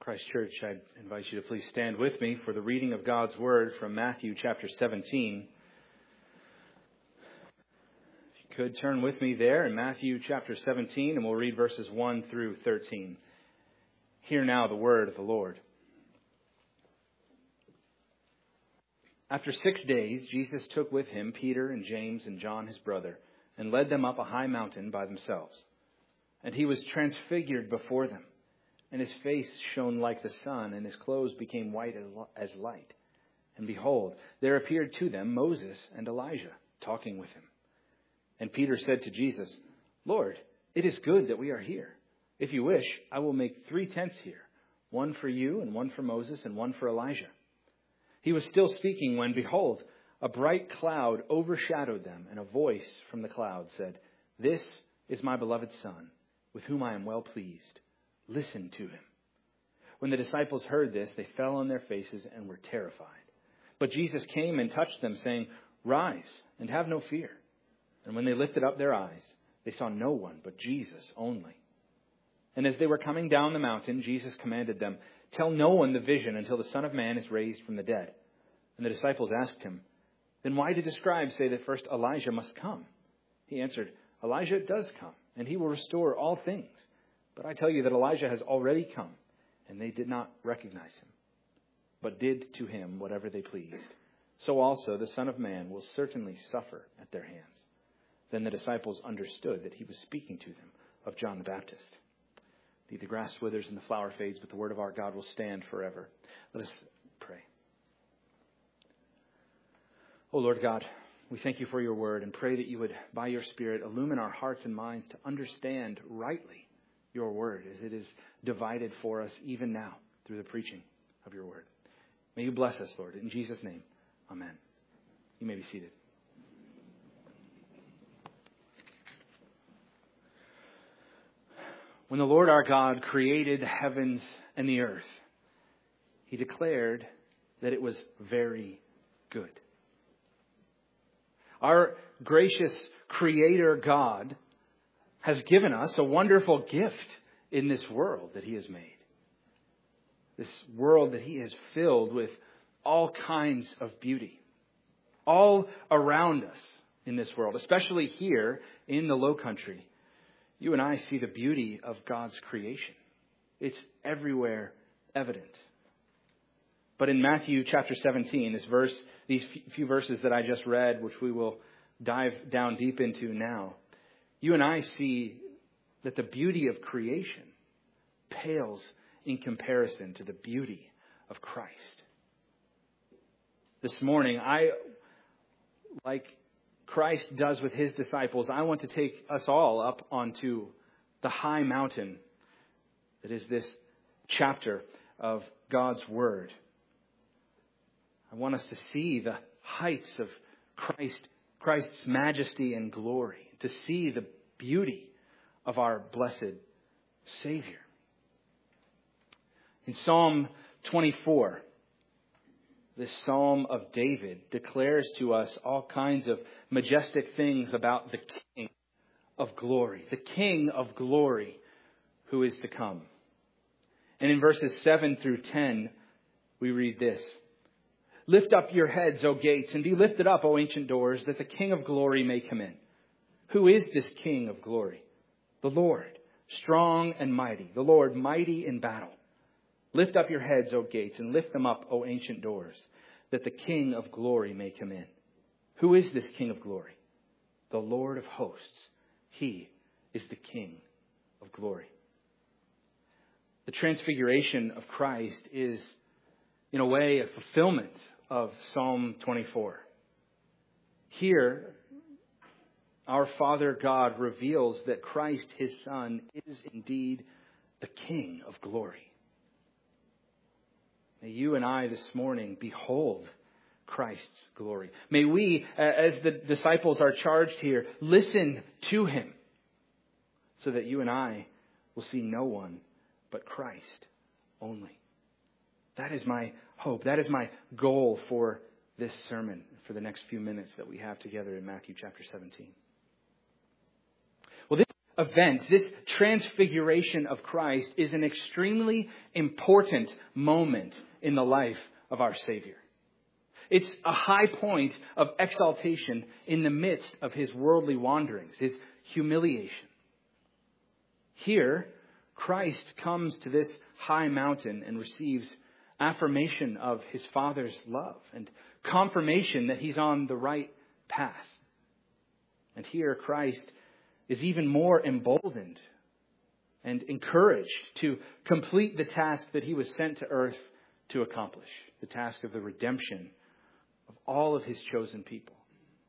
Christ Church, I invite you to please stand with me for the reading of God's Word from Matthew chapter 17. If you could turn with me there in Matthew chapter 17, and we'll read verses 1 through 13. Hear now the word of the Lord. After 6 days, Jesus took with him Peter and James and John his brother, and led them up a high mountain by themselves. And he was transfigured before them. And his face shone like the sun, and his clothes became white as light. And behold, there appeared to them Moses and Elijah, talking with him. And Peter said to Jesus, Lord, it is good that we are here. If you wish, I will make 3 tents here, one for you, and one for Moses, and one for Elijah. He was still speaking when, behold, a bright cloud overshadowed them, and a voice from the cloud said, This is my beloved Son, with whom I am well pleased. Listen to him. When the disciples heard this, they fell on their faces and were terrified. But Jesus came and touched them, saying, Rise and have no fear. And when they lifted up their eyes, they saw no one but Jesus only. And as they were coming down the mountain, Jesus commanded them, Tell no one the vision until the Son of Man is raised from the dead. And the disciples asked him, Then why did the scribes say that first Elijah must come? He answered, Elijah does come, and he will restore all things. But I tell you that Elijah has already come, and they did not recognize him, but did to him whatever they pleased. So also the Son of Man will certainly suffer at their hands. Then the disciples understood that he was speaking to them of John the Baptist. The grass withers and the flower fades, but the word of our God will stand forever. Let us pray. O Lord God, we thank you for your word and pray that you would, by your Spirit, illumine our hearts and minds to understand rightly your word as it is divided for us even now through the preaching of your word. May you bless us, Lord. In Jesus' name, amen. You may be seated. When the Lord our God created the heavens and the earth, he declared that it was very good. Our gracious Creator God has given us a wonderful gift in this world that he has made. This world that he has filled with all kinds of beauty. All around us in this world, especially here in the Low Country, you and I see the beauty of God's creation. It's everywhere evident. But in Matthew chapter 17, these few verses that I just read, which we will dive down deep into now, you and I see that the beauty of creation pales in comparison to the beauty of Christ. This morning, like Christ does with his disciples, I want to take us all up onto the high mountain that is this chapter of God's Word. I want us to see the heights of Christ's majesty and glory, to see the beauty of our blessed Savior. In Psalm 24, this Psalm of David declares to us all kinds of majestic things about the King of glory, the King of glory who is to come. And in verses 7 through 10, we read this. Lift up your heads, O gates, and be lifted up, O ancient doors, that the King of glory may come in. Who is this King of glory? The Lord, strong and mighty, the Lord mighty in battle. Lift up your heads, O gates, and lift them up, O ancient doors, that the King of glory may come in. Who is this King of glory? The Lord of hosts. He is the King of glory. The transfiguration of Christ is, in a way, a fulfillment of Psalm 24. Here, our Father God reveals that Christ, his Son, is indeed the King of glory. May you and I this morning behold Christ's glory. May we, as the disciples are charged here, listen to him so that you and I will see no one but Christ only. That is my hope. That is my goal for this sermon, for the next few minutes that we have together in Matthew chapter 17. Well, this event, this transfiguration of Christ, is an extremely important moment in the life of our Savior. It's a high point of exaltation in the midst of his worldly wanderings, his humiliation. Here, Christ comes to this high mountain and receives affirmation of his Father's love and confirmation that he's on the right path. And here, Christ is even more emboldened and encouraged to complete the task that he was sent to earth to accomplish, the task of the redemption of all of his chosen people.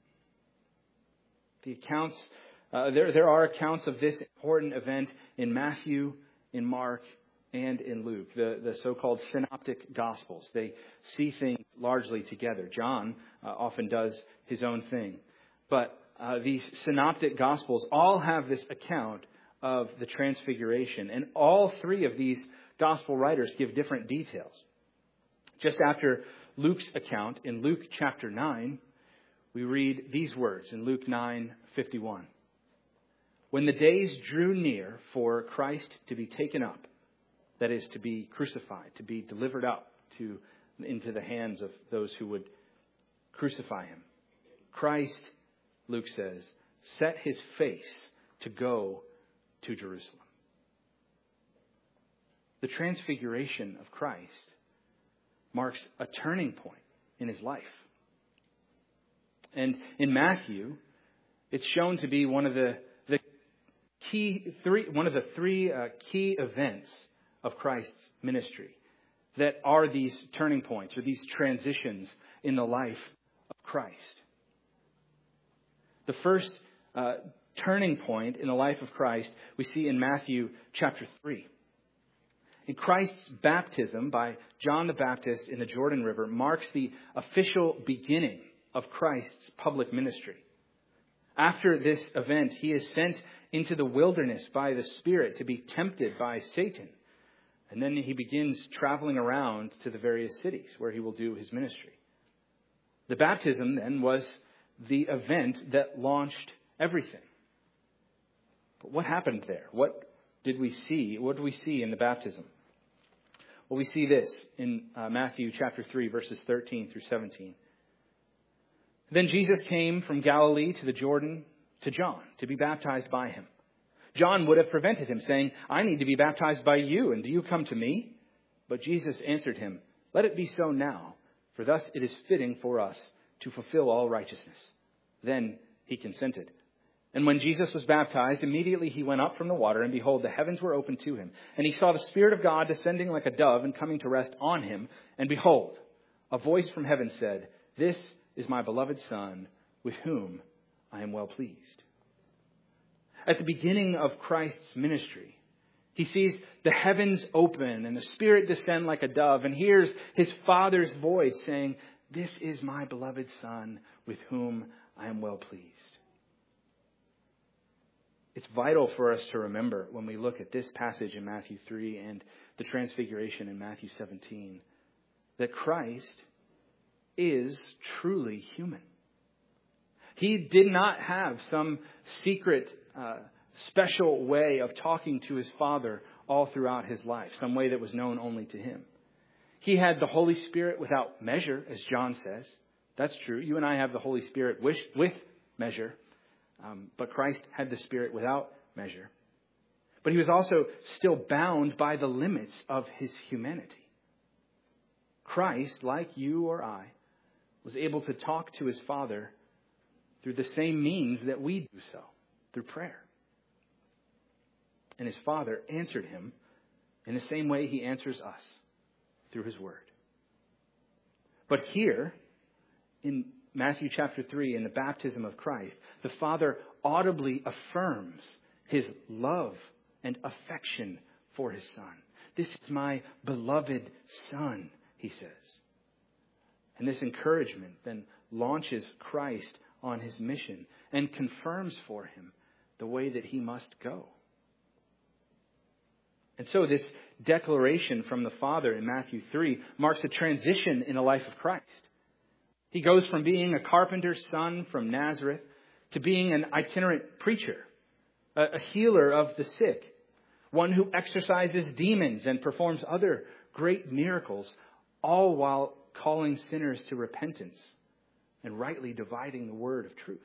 The accounts, there are accounts of this important event in Matthew, in Mark, and in Luke, the so-called synoptic gospels. They see things largely together. John often does his own thing. But these synoptic gospels all have this account of the transfiguration. And all three of these gospel writers give different details. Just after Luke's account, in Luke chapter 9, we read these words in Luke 9:51. When the days drew near for Christ to be taken up, that is, to be crucified, to be delivered up into the hands of those who would crucify him, Christ, Luke says, set his face to go to Jerusalem. The transfiguration of Christ marks a turning point in his life. And in Matthew, it's shown to be one of the three key events of Christ's ministry that are these turning points or these transitions in the life of Christ. The first turning point in the life of Christ we see in Matthew chapter 3. In Christ's baptism by John the Baptist in the Jordan River marks the official beginning of Christ's public ministry. After this event, he is sent into the wilderness by the Spirit to be tempted by Satan. And then he begins traveling around to the various cities where he will do his ministry. The baptism then was the event that launched everything. But what happened there? What did we see? What do we see in the baptism? Well, we see this in Matthew chapter 3, verses 13 through 17. Then Jesus came from Galilee to the Jordan to John to be baptized by him. John would have prevented him, saying, I need to be baptized by you, and do you come to me? But Jesus answered him, let it be so now, for thus it is fitting for us to fulfill all righteousness. Then he consented. And when Jesus was baptized, immediately he went up from the water, and behold, the heavens were opened to him. And he saw the Spirit of God descending like a dove and coming to rest on him. And behold, a voice from heaven said, this is my beloved Son, with whom I am well pleased. At the beginning of Christ's ministry, he sees the heavens open and the Spirit descend like a dove and hears his Father's voice saying, this is my beloved Son, with whom I am well pleased. It's vital for us to remember when we look at this passage in Matthew 3 and the transfiguration in Matthew 17, that Christ is truly human. He did not have some secret, special way of talking to his Father all throughout his life, some way that was known only to him. He had the Holy Spirit without measure, as John says. That's true. You and I have the Holy Spirit with measure. But Christ had the Spirit without measure. But he was also still bound by the limits of his humanity. Christ, like you or I, was able to talk to his Father through the same means that we do so, through prayer. And his Father answered him in the same way he answers us, through his word. But here, in Matthew chapter 3, in the baptism of Christ, the Father audibly affirms his love and affection for his Son. This is my beloved Son, he says. And this encouragement then launches Christ on his mission and confirms for him the way that he must go. And so this declaration from the Father in Matthew 3 marks a transition in the life of Christ. He goes from being a carpenter's son from Nazareth to being an itinerant preacher, a healer of the sick, one who exorcises demons and performs other great miracles, all while calling sinners to repentance and rightly dividing the word of truth.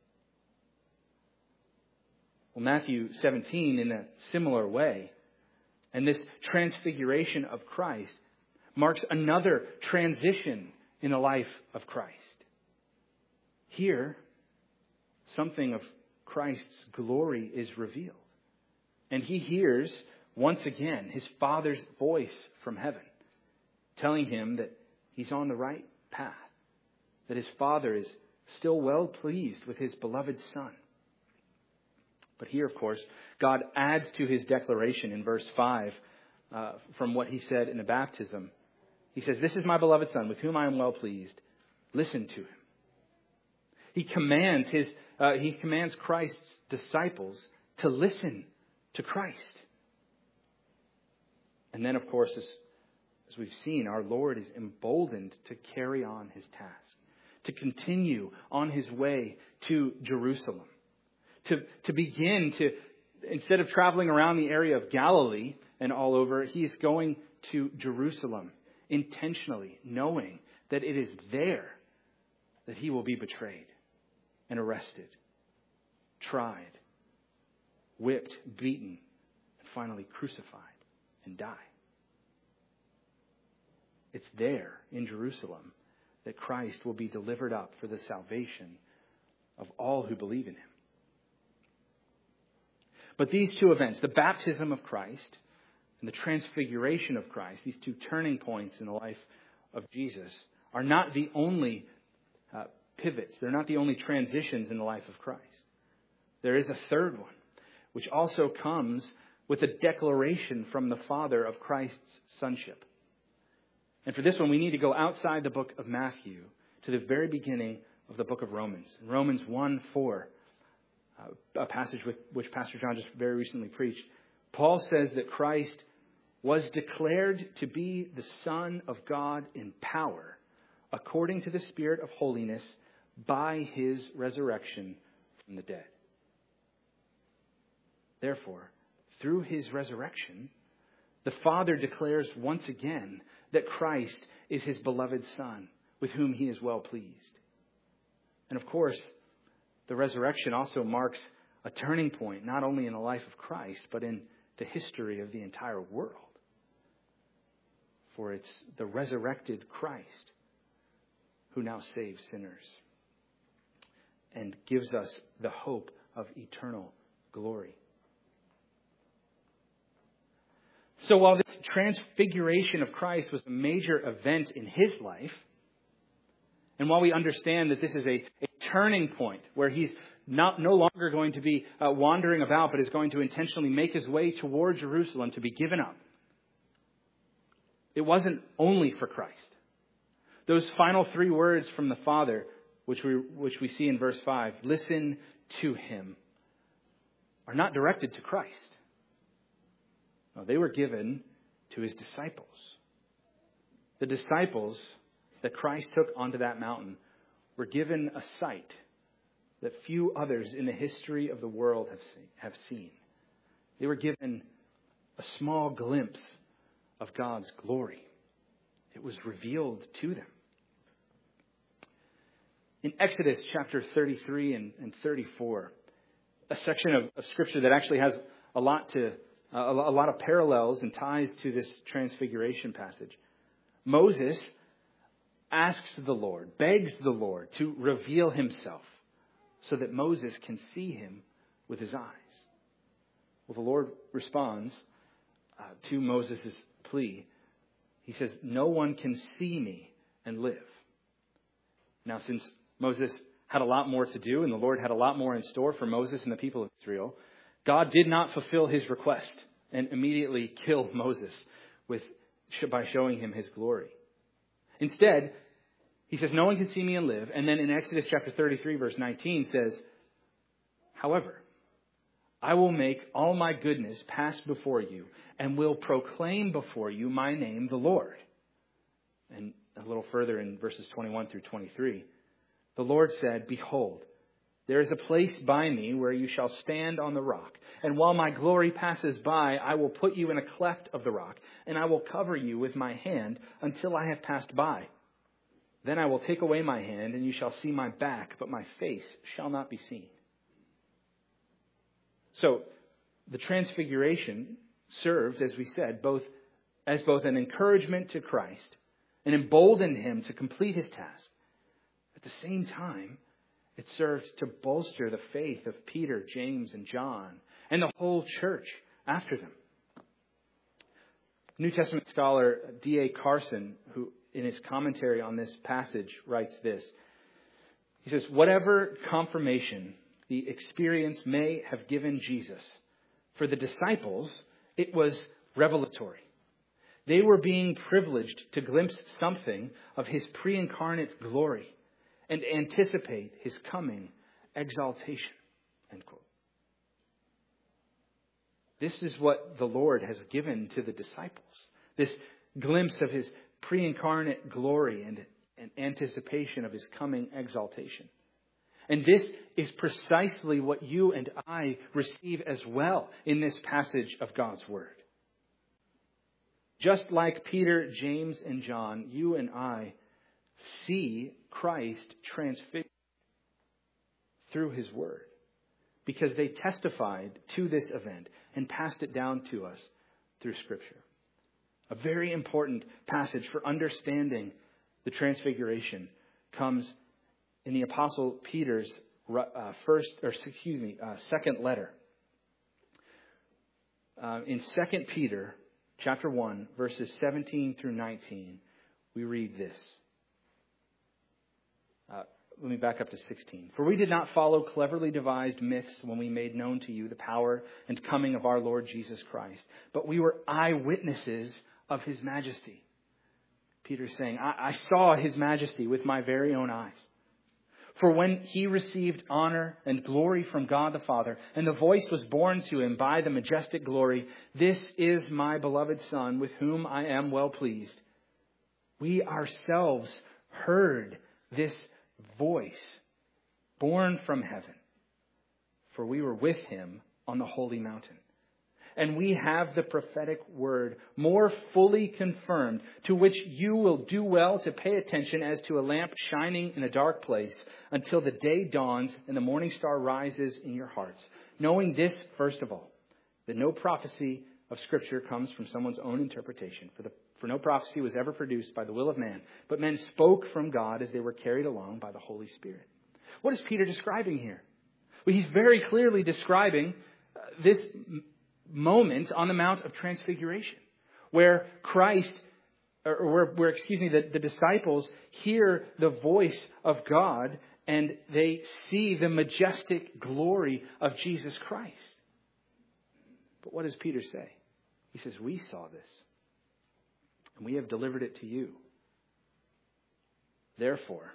Well, Matthew 17 in a similar way, and this transfiguration of Christ marks another transition in the life of Christ. Here, something of Christ's glory is revealed. And he hears, once again, his Father's voice from heaven, telling him that he's on the right path, that his Father is still well pleased with his beloved Son. But here, of course, God adds to his declaration in verse 5 from what he said in the baptism. He says, "This is my beloved Son, with whom I am well pleased. Listen to him." He commands Christ's disciples to listen to Christ. And then, of course, as we've seen, our Lord is emboldened to carry on his task, to continue on his way to Jerusalem, to begin to, instead of traveling around the area of Galilee and all over, he's going to Jerusalem intentionally, knowing that it is there that he will be betrayed and arrested, tried, whipped, beaten, and finally crucified and die. It's there in Jerusalem that Christ will be delivered up for the salvation of all who believe in him. But these two events, the baptism of Christ and the transfiguration of Christ, these two turning points in the life of Jesus, are not the only pivots. They're not the only transitions in the life of Christ. There is a third one, which also comes with a declaration from the Father of Christ's sonship. And for this one, we need to go outside the book of Matthew to the very beginning of the book of Romans. In Romans 1:4, a passage which Pastor John just very recently preached, Paul says that Christ was declared to be the Son of God in power, according to the Spirit of holiness, by his resurrection from the dead. Therefore, through his resurrection, the Father declares once again that Christ is his beloved Son, with whom he is well pleased. And of course, the resurrection also marks a turning point, not only in the life of Christ, but in the history of the entire world. For it's the resurrected Christ who now saves sinners and gives us the hope of eternal glory. So while this transfiguration of Christ was a major event in his life, and while we understand that this is a turning point where he's no longer going to be wandering about, but is going to intentionally make his way toward Jerusalem to be given up, it wasn't only for Christ. Those final three words from the Father, which we see in verse 5, listen to him, are not directed to Christ. No, they were given to his disciples. The disciples that Christ took onto that mountain were given a sight that few others in the history of the world have seen. They were given a small glimpse of God's glory. It was revealed to them. In Exodus chapter 33 and 34, a section of Scripture that actually has a lot of parallels and ties to this transfiguration passage, Moses asks the Lord, begs the Lord to reveal himself so that Moses can see him with his eyes. Well, the Lord responds to Moses' plea. He says, "No one can see me and live." Now, since Moses had a lot more to do and the Lord had a lot more in store for Moses and the people of Israel, God did not fulfill his request and immediately kill Moses by showing him his glory. Instead, he says, "No one can see me and live." And then in Exodus chapter 33, verse 19 says, "However, I will make all my goodness pass before you and will proclaim before you my name, the Lord." And a little further in verses 21 through 23, the Lord said, "Behold, There is a place by me where you shall stand on the rock. And while my glory passes by, I will put you in a cleft of the rock, and I will cover you with my hand until I have passed by. Then I will take away my hand, and you shall see my back, but my face shall not be seen. So, the transfiguration served, as we said, both an encouragement to Christ and emboldened him to complete his task. At the same time, it served to bolster the faith of Peter, James, and John, and the whole church after them. New Testament scholar D.A. Carson, who in his commentary on this passage writes this. He says, whatever confirmation the experience may have given Jesus, for the disciples, it was revelatory. They were being privileged to glimpse something of his pre-incarnate glory and anticipate his coming exaltation. End quote. This is what the Lord has given to the disciples. This glimpse of his pre-incarnate glory and anticipation of his coming exaltation. And this is precisely what you and I receive as well in this passage of God's Word. Just like Peter, James, and John, you and I see Christ transfigured through his Word, because they testified to this event and passed it down to us through Scripture. A very important passage for understanding the transfiguration comes in the Apostle Peter's second letter. In 2 Peter chapter 1, verses 17 through 19, we read this. Let me back up to 16. For we did not follow cleverly devised myths when we made known to you the power and coming of our Lord Jesus Christ, but we were eyewitnesses of his majesty. Peter's saying, I saw his majesty with my very own eyes. For when he received honor and glory from God the Father, and the voice was borne to him by the majestic glory, this is my beloved Son, with whom I am well pleased. We ourselves heard this voice born from heaven, for we were with him on the holy mountain. And we have the prophetic word more fully confirmed, to which you will do well to pay attention as to a lamp shining in a dark place until the day dawns and the morning star rises in your hearts. Knowing this, first of all, that no prophecy of Scripture comes from someone's own interpretation. For no prophecy was ever produced by the will of man, but men spoke from God as they were carried along by the Holy Spirit. What is Peter describing here? Well, he's very clearly describing this moment on the Mount of Transfiguration, where the disciples hear the voice of God and they see the majestic glory of Jesus Christ. But what does Peter say? He says, we saw this, and we have delivered it to you. Therefore,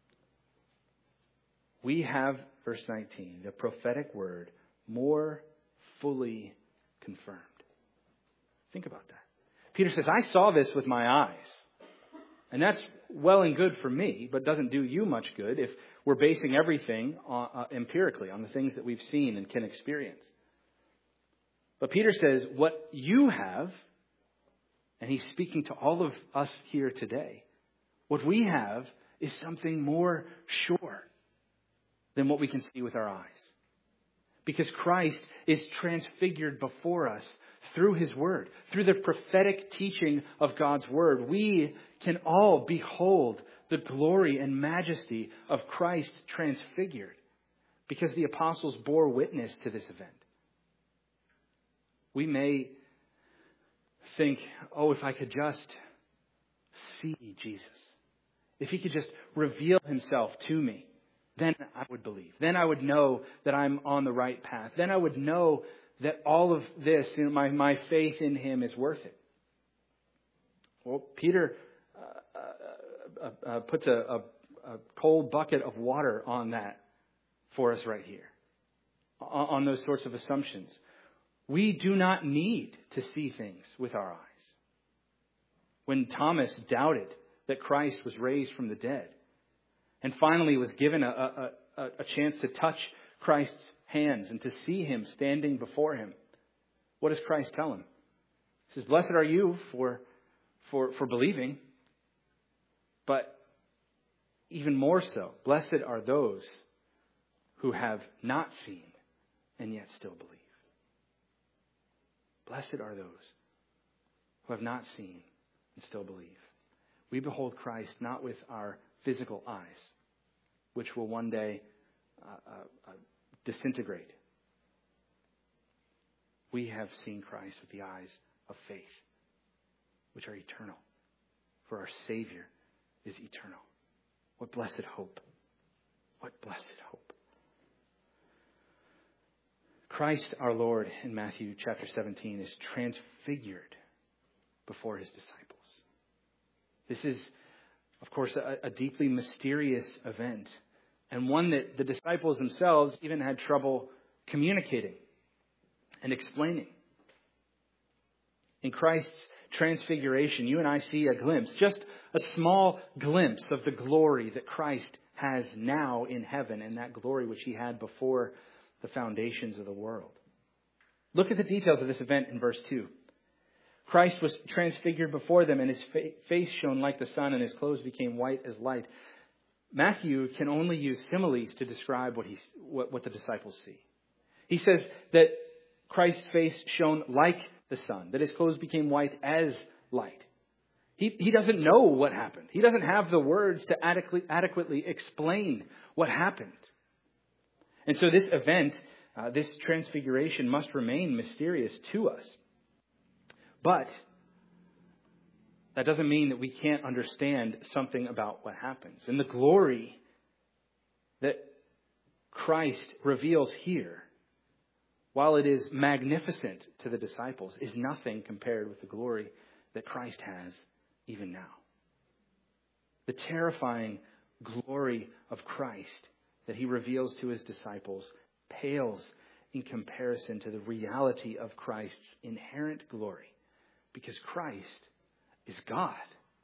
we have, verse 19, the prophetic word more fully confirmed. Think about that. Peter says, I saw this with my eyes. And that's well and good for me, but doesn't do you much good if we're basing everything empirically on the things that we've seen and can experience. But Peter says, what you have, and he's speaking to all of us here today, what we have is something more sure than what we can see with our eyes. Because Christ is transfigured before us through his word, through the prophetic teaching of God's word. We can all behold the glory and majesty of Christ transfigured because the apostles bore witness to this event. We may think, if I could just see Jesus, if he could just reveal himself to me, then I would believe. Then I would know that I'm on the right path. Then I would know that all of this, my faith in him is worth it. Well, Peter puts a cold bucket of water on that for us right here, on those sorts of assumptions. We do not need to see things with our eyes. When Thomas doubted that Christ was raised from the dead, and finally was given a a chance to touch Christ's hands and to see him standing before him, what does Christ tell him? He says, blessed are you for believing, but even more so, blessed are those who have not seen and yet still believe. Blessed are those who have not seen and still believe. We behold Christ not with our physical eyes, which will one day disintegrate. We have seen Christ with the eyes of faith, which are eternal. For our Savior is eternal. What blessed hope. What blessed hope. Christ our Lord in Matthew chapter 17 is transfigured before his disciples. This is, of course, a deeply mysterious event, and one that the disciples themselves even had trouble communicating and explaining. In Christ's transfiguration, you and I see a glimpse, just a small glimpse of the glory that Christ has now in heaven, and that glory which he had before the foundations of the world. Look at the details of this event in verse 2. Christ was transfigured before them, and his face shone like the sun, and his clothes became white as light. Matthew can only use similes to describe what the disciples see. He says that Christ's face shone like the sun, that his clothes became white as light. He doesn't know what happened. He doesn't have the words to adequately explain what happened. And so this event, this transfiguration, must remain mysterious to us. But that doesn't mean that we can't understand something about what happens. And the glory that Christ reveals here, while it is magnificent to the disciples, is nothing compared with the glory that Christ has even now. The terrifying glory of Christ that he reveals to his disciples pales in comparison to the reality of Christ's inherent glory, because Christ is God.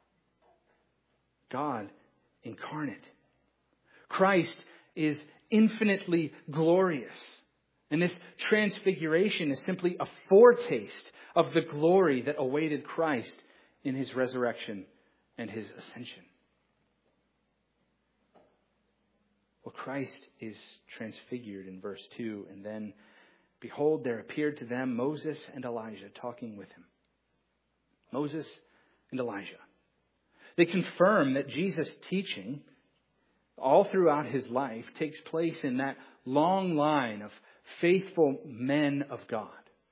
God incarnate. Christ is infinitely glorious. And this transfiguration is simply a foretaste of the glory that awaited Christ in his resurrection and his ascension. Well, Christ is transfigured in verse 2, and then, behold, there appeared to them Moses and Elijah talking with him. Moses and Elijah. They confirm that Jesus' teaching all throughout his life takes place in that long line of faithful men of God.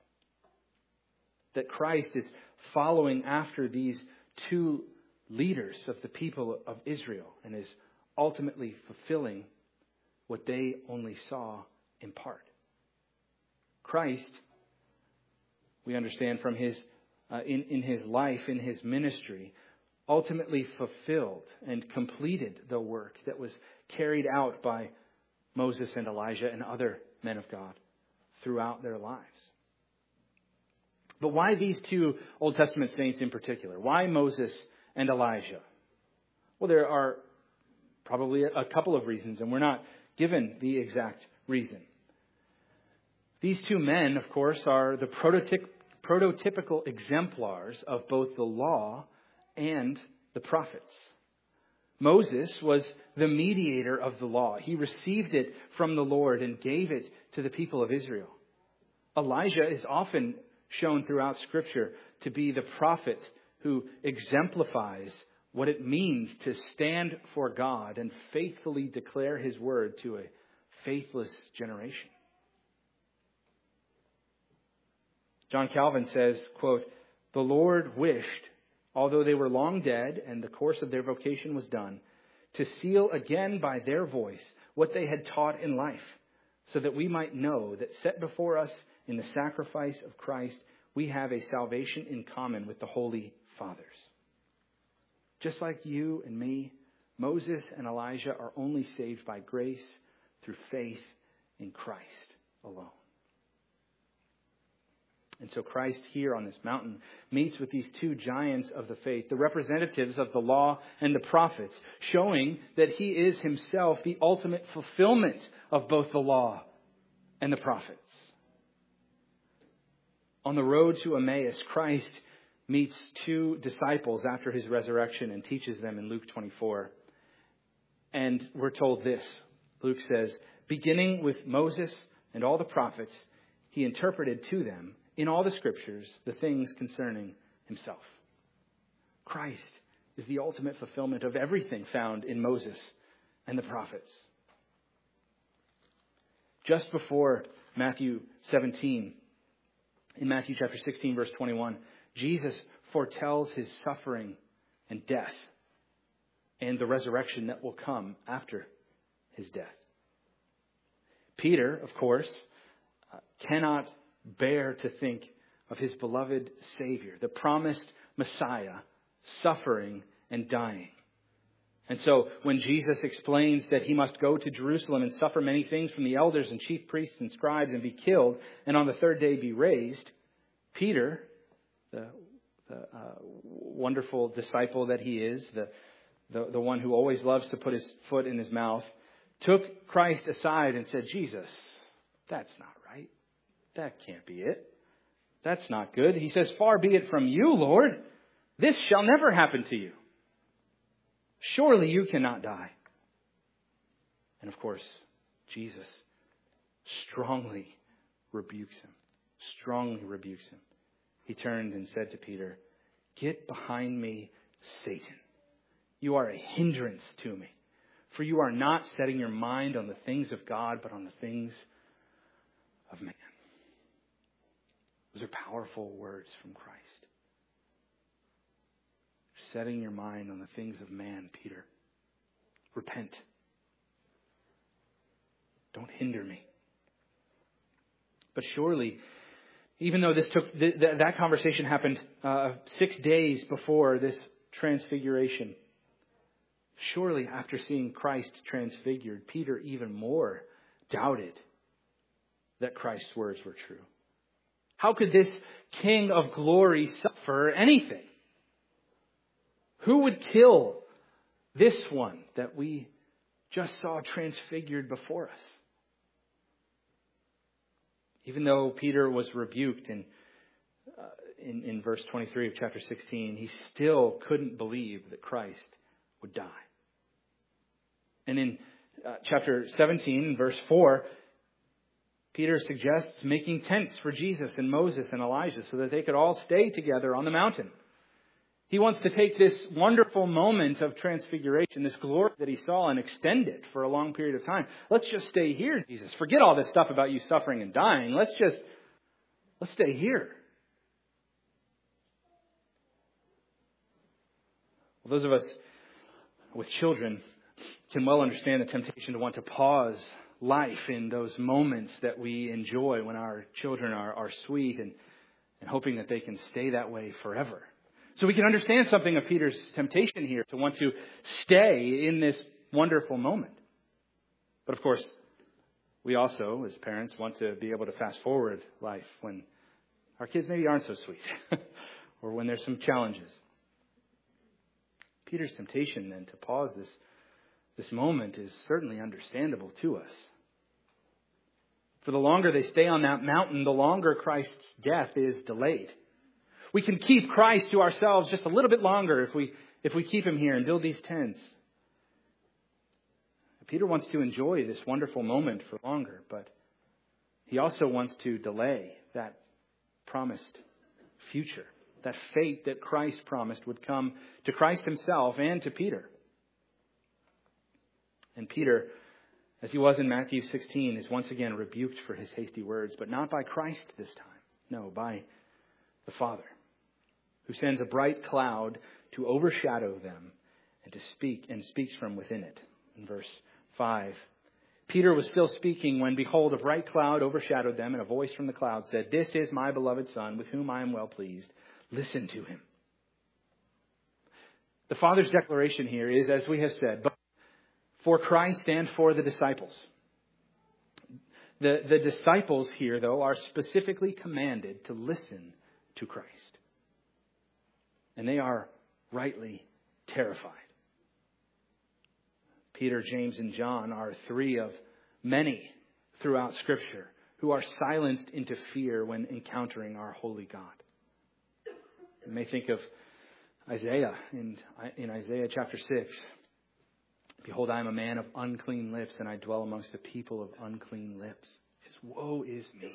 That Christ is following after these two leaders of the people of Israel and is ultimately fulfilling what they only saw in part. Christ, we understand from his in his life, in his ministry, ultimately fulfilled and completed the work that was carried out by Moses and Elijah and other men of God throughout their lives. But why these two Old Testament saints in particular? Why Moses and Elijah? Well, there are probably a couple of reasons, and we're not given the exact reason. These two men, of course, are the prototypical exemplars of both the law and the prophets. Moses was the mediator of the law. He received it from the Lord and gave it to the people of Israel. Elijah is often shown throughout Scripture to be the prophet who exemplifies what it means to stand for God and faithfully declare his word to a faithless generation. John Calvin says, quote, "The Lord wished, although they were long dead and the course of their vocation was done, to seal again by their voice what they had taught in life, so that we might know that set before us in the sacrifice of Christ, we have a salvation in common with the Holy Fathers." Just like you and me, Moses and Elijah are only saved by grace through faith in Christ alone. And so Christ here on this mountain meets with these two giants of the faith, the representatives of the law and the prophets, showing that he is himself the ultimate fulfillment of both the law and the prophets. On the road to Emmaus, Christ meets two disciples after his resurrection and teaches them in Luke 24. And we're told this. Luke says, beginning with Moses and all the prophets, he interpreted to them in all the scriptures the things concerning himself. Christ is the ultimate fulfillment of everything found in Moses and the prophets. Just before Matthew 17, in Matthew chapter 16, verse 21, Jesus foretells his suffering and death and the resurrection that will come after his death. Peter, of course, cannot bear to think of his beloved Savior, the promised Messiah, suffering and dying. And so when Jesus explains that he must go to Jerusalem and suffer many things from the elders and chief priests and scribes and be killed and on the third day be raised, Peter, the wonderful disciple that he is, the one who always loves to put his foot in his mouth, took Christ aside and said, Jesus, that's not right. That can't be it. That's not good. He says, far be it from you, Lord. This shall never happen to you. Surely you cannot die. And of course, Jesus strongly rebukes him. He turned and said to Peter, get behind me, Satan. You are a hindrance to me. For you are not setting your mind on the things of God, but on the things of man. Those are powerful words from Christ. Setting your mind on the things of man, Peter. Repent. Don't hinder me. But surely, even though that conversation happened 6 days before this transfiguration, surely after seeing Christ transfigured, Peter even more doubted that Christ's words were true. How could this King of glory suffer anything? Who would kill this one that we just saw transfigured before us? Even though Peter was rebuked in verse 23 of chapter 16, he still couldn't believe that Christ would die. And in chapter 17, verse 4, Peter suggests making tents for Jesus and Moses and Elijah so that they could all stay together on the mountain. He wants to take this wonderful moment of transfiguration, this glory that he saw, and extend it for a long period of time. Let's just stay here, Jesus. Forget all this stuff about you suffering and dying. Let's stay here. Well, those of us with children can well understand the temptation to want to pause life in those moments that we enjoy when our children are sweet and hoping that they can stay that way forever. So we can understand something of Peter's temptation here to want to stay in this wonderful moment. But of course, we also, as parents, want to be able to fast forward life when our kids maybe aren't so sweet or when there's some challenges. Peter's temptation then to pause this moment is certainly understandable to us. For the longer they stay on that mountain, the longer Christ's death is delayed. We can keep Christ to ourselves just a little bit longer if we keep him here and build these tents. Peter wants to enjoy this wonderful moment for longer, but he also wants to delay that promised future, that fate that Christ promised would come to Christ himself and to Peter. And Peter, as he was in Matthew 16, is once again rebuked for his hasty words, but not by Christ this time. No, by the Father, who sends a bright cloud to overshadow them and speaks from within it. In verse 5, Peter was still speaking when, behold, a bright cloud overshadowed them, and a voice from the cloud said, "This is my beloved Son, with whom I am well pleased. Listen to him." The Father's declaration here is, as we have said, both for Christ and for the disciples. The disciples here, though, are specifically commanded to listen to Christ. And they are rightly terrified. Peter, James, and John are three of many throughout Scripture who are silenced into fear when encountering our holy God. You may think of Isaiah in Isaiah chapter 6. Behold, I am a man of unclean lips, and I dwell amongst a people of unclean lips. He says, woe is me.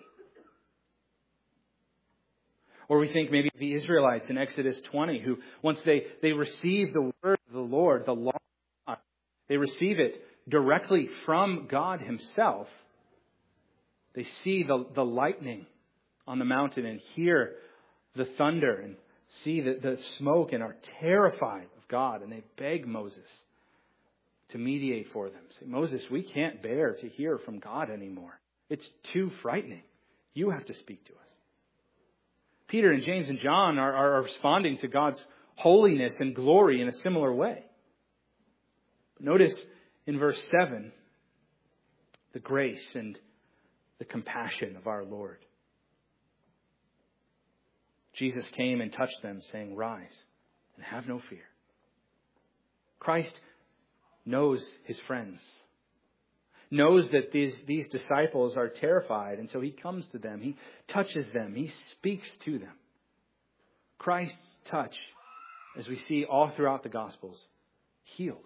Or we think maybe of the Israelites in Exodus 20, who once they receive the word of the Lord, the law of God, they receive it directly from God Himself. They see the lightning on the mountain and hear the thunder and see the smoke and are terrified of God. And they beg Moses to mediate for them. Say, Moses, we can't bear to hear from God anymore. It's too frightening. You have to speak to us. Peter and James and John are responding to God's holiness and glory in a similar way. Notice in verse 7, the grace and the compassion of our Lord. Jesus came and touched them, saying, rise and have no fear. Christ knows His friends, knows that these disciples are terrified, and so He comes to them, He touches them, He speaks to them. Christ's touch, as we see all throughout the Gospels, heals.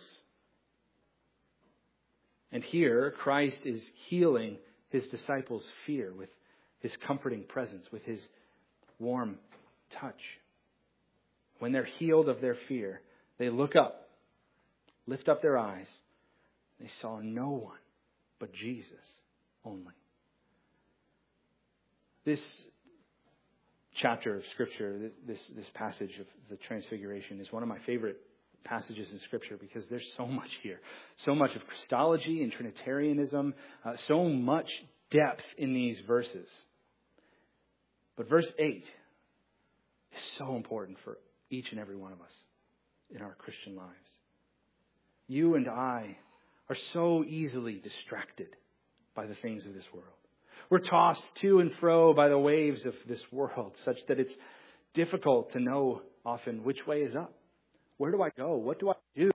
And here, Christ is healing His disciples' fear with His comforting presence, with His warm touch. When they're healed of their fear, they look up, lift up their eyes. They saw no one but Jesus only. This chapter of Scripture, this passage of the Transfiguration, is one of my favorite passages in Scripture because there's so much here. So much of Christology and Trinitarianism, so much depth in these verses. But verse 8 is so important for each and every one of us in our Christian lives. You and I are so easily distracted by the things of this world. We're tossed to and fro by the waves of this world, such that it's difficult to know often which way is up. Where do I go? What do I do?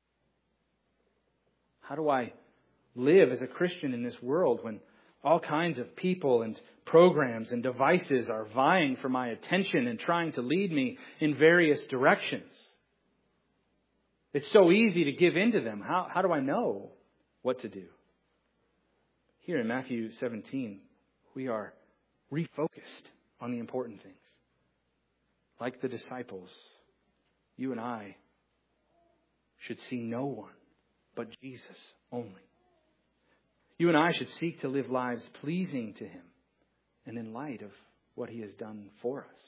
How do I live as a Christian in this world when all kinds of people and programs and devices are vying for my attention and trying to lead me in various directions? It's so easy to give in to them. How do I know what to do? Here in Matthew 17, we are refocused on the important things. Like the disciples, you and I should see no one but Jesus only. You and I should seek to live lives pleasing to Him and in light of what He has done for us.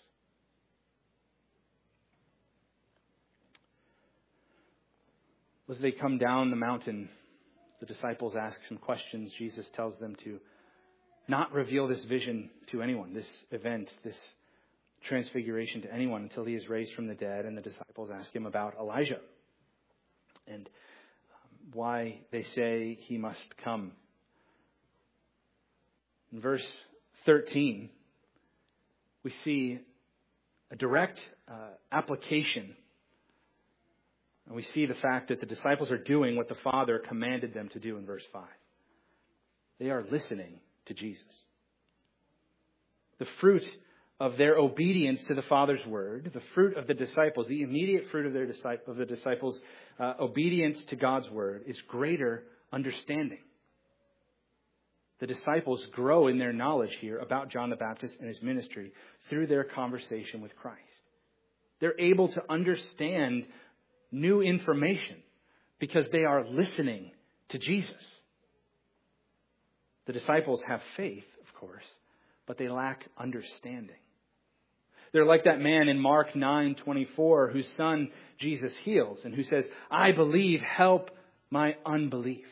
As they come down the mountain, the disciples ask some questions. Jesus tells them to not reveal this vision to anyone, this event, this transfiguration to anyone until He is raised from the dead. And the disciples ask Him about Elijah and why they say He must come. In verse 13, we see a direct application. And we see the fact that the disciples are doing what the Father commanded them to do in verse 5. They are listening to Jesus. The fruit of their obedience to the Father's word, the fruit of the disciples, the immediate fruit of the disciples' obedience to God's word is greater understanding. The disciples grow in their knowledge here about John the Baptist and his ministry through their conversation with Christ. They're able to understand new information because they are listening to Jesus. The disciples have faith, of course, but they lack understanding. They're like that man in Mark 9:24 whose son Jesus heals and who says, I believe, help my unbelief.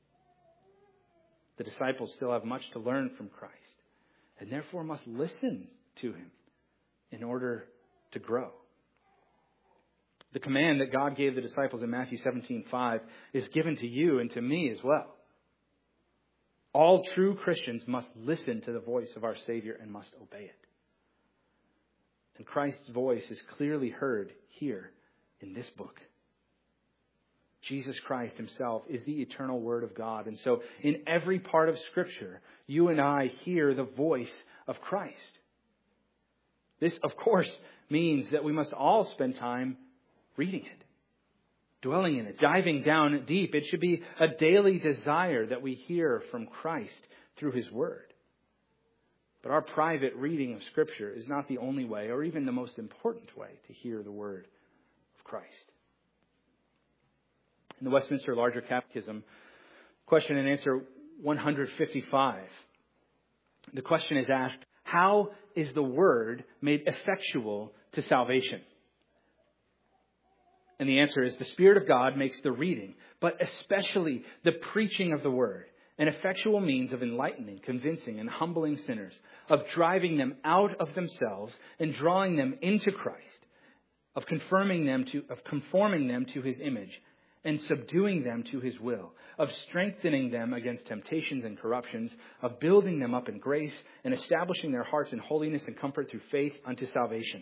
The disciples still have much to learn from Christ and therefore must listen to Him in order to grow. The command that God gave the disciples in Matthew 17:5 is given to you and to me as well. All true Christians must listen to the voice of our Savior and must obey it. And Christ's voice is clearly heard here in this book. Jesus Christ himself is the eternal Word of God. And so in every part of Scripture, you and I hear the voice of Christ. This, of course, means that we must all spend time reading it, dwelling in it, diving down deep. It should be a daily desire that we hear from Christ through His Word. But our private reading of Scripture is not the only way, or even the most important way, to hear the Word of Christ. In the Westminster Larger Catechism, question and answer 155, the question is asked, how is the Word made effectual to salvation? And the answer is, the Spirit of God makes the reading, but especially the preaching of the Word, an effectual means of enlightening, convincing, and humbling sinners, of driving them out of themselves and drawing them into Christ, of conforming them to His image, and subduing them to His will, of strengthening them against temptations and corruptions, of building them up in grace, and establishing their hearts in holiness and comfort through faith unto salvation.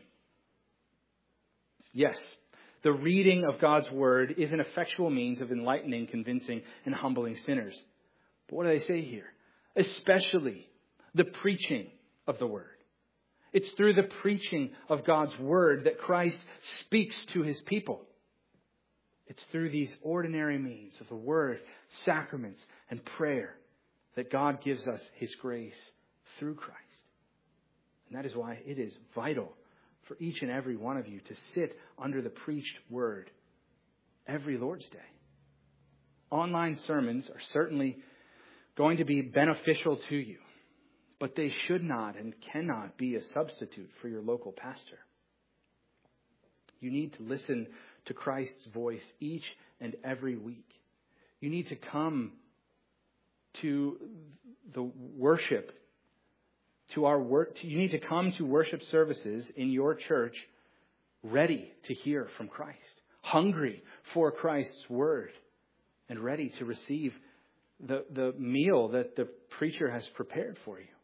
Yes, the reading of God's Word is an effectual means of enlightening, convincing, and humbling sinners. But what do they say here? Especially the preaching of the Word. It's through the preaching of God's Word that Christ speaks to His people. It's through these ordinary means of the Word, sacraments, and prayer that God gives us His grace through Christ. And that is why it is vital for each and every one of you to sit under the preached Word every Lord's Day. Online sermons are certainly going to be beneficial to you, but they should not and cannot be a substitute for your local pastor. You need to listen to Christ's voice each and every week. You need to come to the worship, to our work. You need to come to worship services in your church ready to hear from Christ, hungry for Christ's Word, and ready to receive the meal that the preacher has prepared for you.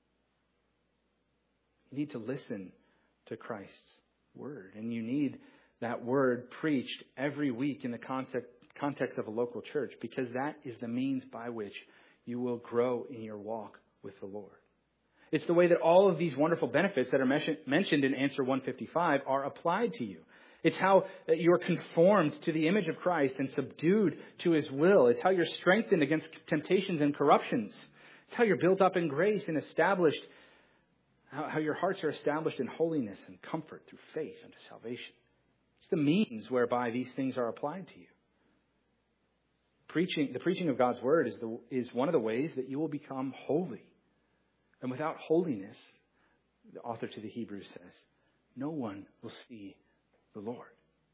You need to listen to Christ's Word, and you need that Word preached every week in the context of a local church, because that is the means by which you will grow in your walk with the Lord. It's the way that all of these wonderful benefits that are mentioned in answer 155 are applied to you. It's how you're conformed to the image of Christ and subdued to His will. It's how you're strengthened against temptations and corruptions. It's how you're built up in grace and established, how your hearts are established in holiness and comfort through faith unto salvation. It's the means whereby these things are applied to you. The preaching of God's Word is one of the ways that you will become holy. And without holiness, the author to the Hebrews says, no one will see the Lord.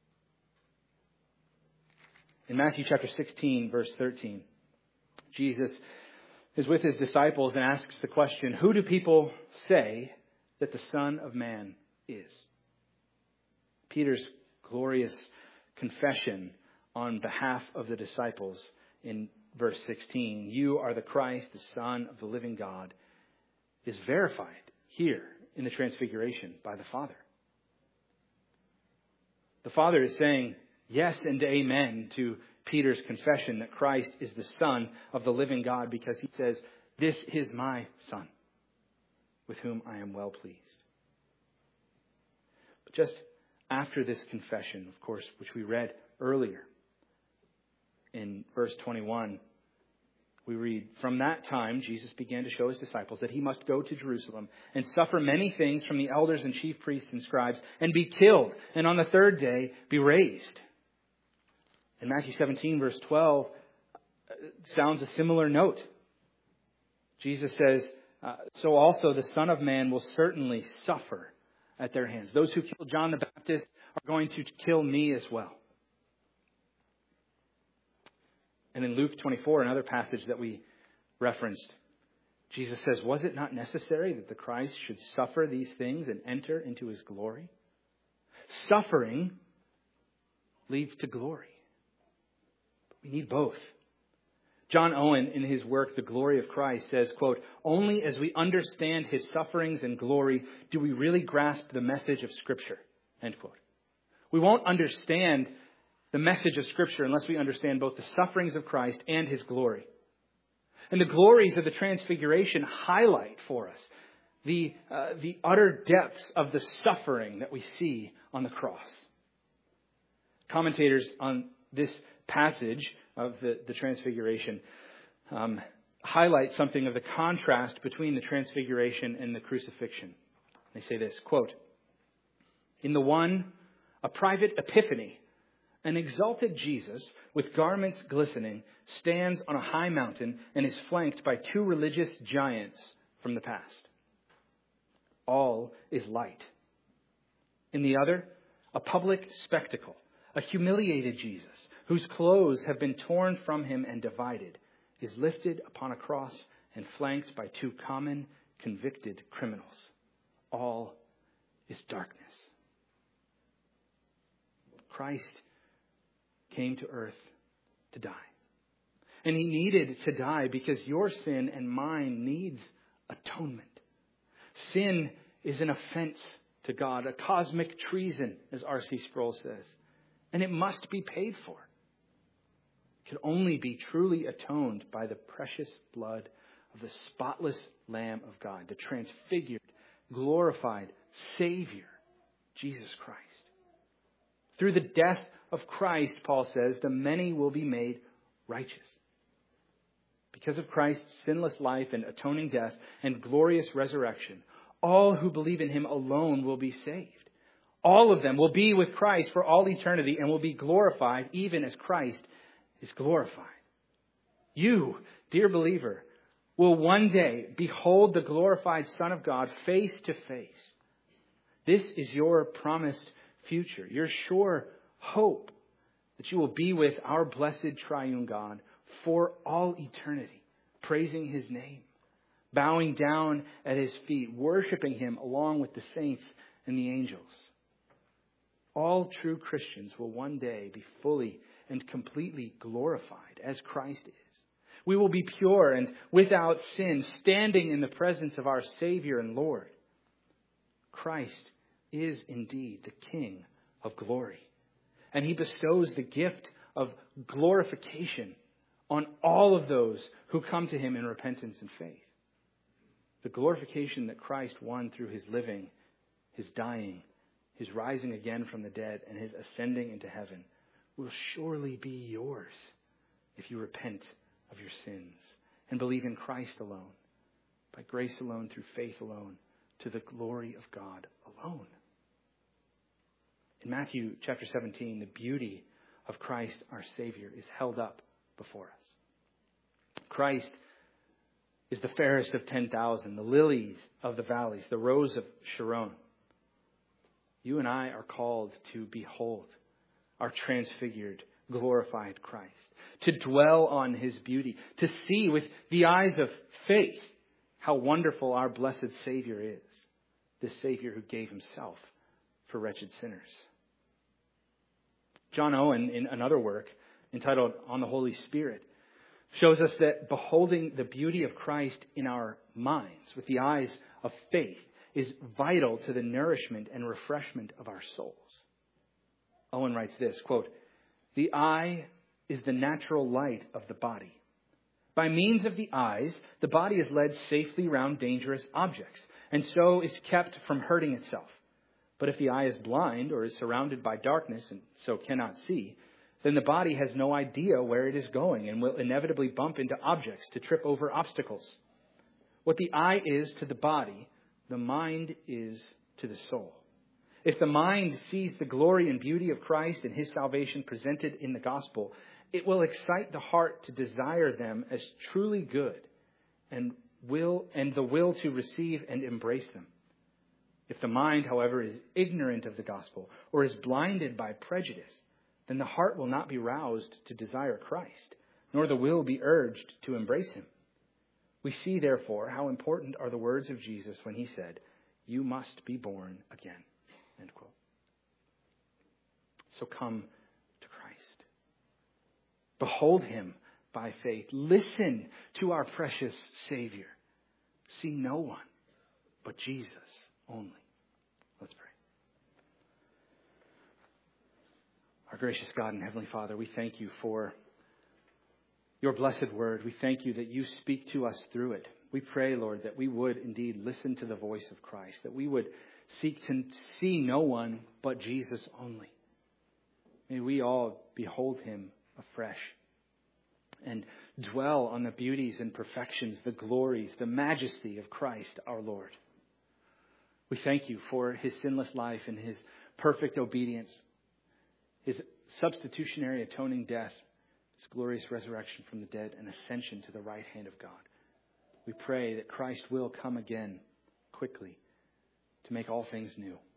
In Matthew chapter 16, verse 13, Jesus is with His disciples and asks the question, who do people say that the Son of Man is? Peter's glorious confession on behalf of the disciples in verse 16, you are the Christ, the Son of the living God, is verified here in the Transfiguration by the Father. The Father is saying yes and amen to Peter's confession that Christ is the Son of the living God, because He says, this is my Son, with whom I am well pleased. But just after this confession, of course, which we read earlier in verse 21, we read, from that time, Jesus began to show His disciples that He must go to Jerusalem and suffer many things from the elders and chief priests and scribes and be killed, and on the third day be raised. In Matthew 17, verse 12, sounds a similar note. Jesus says, so also the Son of Man will certainly suffer at their hands. Those who killed John the Baptist are going to kill me as well. And in Luke 24, another passage that we referenced, Jesus says, was it not necessary that the Christ should suffer these things and enter into His glory? Suffering leads to glory. We need both. John Owen, in his work, The Glory of Christ, says, quote, "Only as we understand his sufferings and glory do we really grasp the message of Scripture." End quote. We won't understand the message of Scripture unless we understand both the sufferings of Christ and his glory. And the glories of the Transfiguration highlight for us the utter depths of the suffering that we see on the cross. Commentators on this passage of the Transfiguration highlight something of the contrast between the Transfiguration and the crucifixion. They say this, quote, "In the one, a private epiphany, an exalted Jesus with garments glistening stands on a high mountain and is flanked by two religious giants from the past. All is light. In the other, a public spectacle, a humiliated Jesus whose clothes have been torn from him and divided, is lifted upon a cross and flanked by two common, convicted criminals. All is darkness." Christ came to earth to die. And he needed to die because your sin and mine needs atonement. Sin is an offense to God, a cosmic treason, as R.C. Sproul says. And it must be paid for. It can only be truly atoned by the precious blood of the spotless Lamb of God, the transfigured, glorified Savior, Jesus Christ. Through the death of Christ, Paul says, the many will be made righteous. Because of Christ's sinless life and atoning death and glorious resurrection, all who believe in him alone will be saved. All of them will be with Christ for all eternity and will be glorified even as Christ is glorified. You, dear believer, will one day behold the glorified Son of God face to face. This is your promised future, your sure hope that you will be with our blessed triune God for all eternity, praising his name, bowing down at his feet, worshiping him along with the saints and the angels. All true Christians will one day be fully and completely glorified as Christ is. We will be pure and without sin, standing in the presence of our Savior and Lord. Christ is indeed the King of glory, and he bestows the gift of glorification on all of those who come to him in repentance and faith. The glorification that Christ won through his living, his dying, his rising again from the dead, and his ascending into heaven will surely be yours if you repent of your sins and believe in Christ alone, by grace alone, through faith alone, to the glory of God alone. In Matthew chapter 17, the beauty of Christ, our Savior, is held up before us. Christ is the fairest of 10,000, the lilies of the valleys, the rose of Sharon. You and I are called to behold our transfigured, glorified Christ, to dwell on his beauty, to see with the eyes of faith how wonderful our blessed Savior is, this Savior who gave himself for wretched sinners. John Owen, in another work entitled On the Holy Spirit, shows us that beholding the beauty of Christ in our minds with the eyes of faith is vital to the nourishment and refreshment of our souls. Owen writes this, quote, "The eye is the natural light of the body. By means of the eyes, the body is led safely round dangerous objects, and so is kept from hurting itself. But if the eye is blind or is surrounded by darkness and so cannot see, then the body has no idea where it is going and will inevitably bump into objects to trip over obstacles. What the eye is to the body, the mind is to the soul. If the mind sees the glory and beauty of Christ and his salvation presented in the gospel, it will excite the heart to desire them as truly good and the will to receive and embrace them. If the mind, however, is ignorant of the gospel or is blinded by prejudice, then the heart will not be roused to desire Christ, nor the will be urged to embrace him. We see, therefore, how important are the words of Jesus when he said, 'You must be born again.'" End quote. So come to Christ. Behold him by faith. Listen to our precious Savior. See no one but Jesus only. Let's pray. Our gracious God and Heavenly Father, we thank you for your blessed word. We thank you that you speak to us through it. We pray, Lord, that we would indeed listen to the voice of Christ, that we would seek to see no one but Jesus only. May we all behold him afresh and dwell on the beauties and perfections, the glories, the majesty of Christ our Lord. We thank you for his sinless life and his perfect obedience, his substitutionary atoning death, his glorious resurrection from the dead, and ascension to the right hand of God. We pray that Christ will come again quickly to make all things new.